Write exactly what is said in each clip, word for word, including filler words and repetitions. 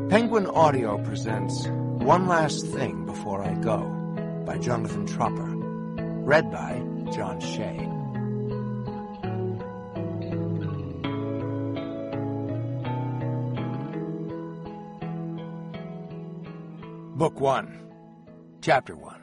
Penguin Audio presents One Last Thing Before I Go by Jonathan Tropper. Read by John Shea. Book one, Chapter one.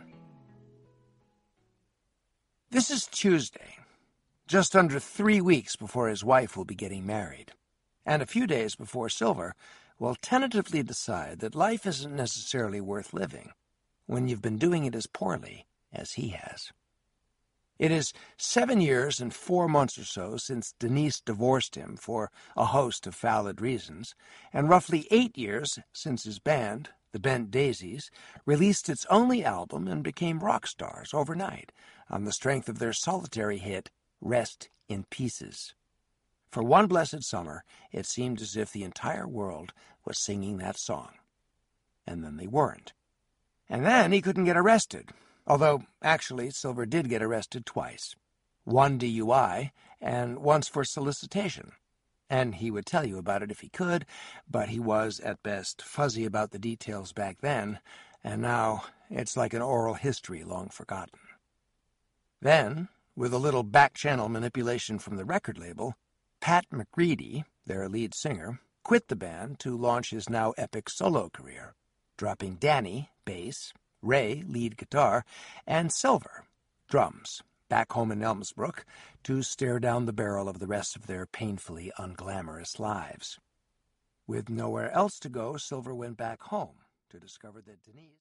This is Tuesday, just under three weeks before his wife will be getting married, and a few days before Silver will tentatively decide that life isn't necessarily worth living when you've been doing it as poorly as he has. It is seven years and four months or so since Denise divorced him for a host of valid reasons, and roughly eight years since his band, the Bent Daisies, released its only album and became rock stars overnight on the strength of their solitary hit, Rest in Pieces. For one blessed summer, it seemed as if the entire world was singing that song. And then they weren't. And then he couldn't get arrested, although actually Silver did get arrested twice. One D U I, and once for solicitation. And he would tell you about it if he could, but he was, at best, fuzzy about the details back then, and now it's like an oral history long forgotten. Then, with a little back-channel manipulation from the record label, Pat McCready, their lead singer, quit the band to launch his now epic solo career, dropping Danny, bass, Ray, lead guitar, and Silver, drums, back home in Elmsbrook to stare down the barrel of the rest of their painfully unglamorous lives. With nowhere else to go, Silver went back home to discover that Denise...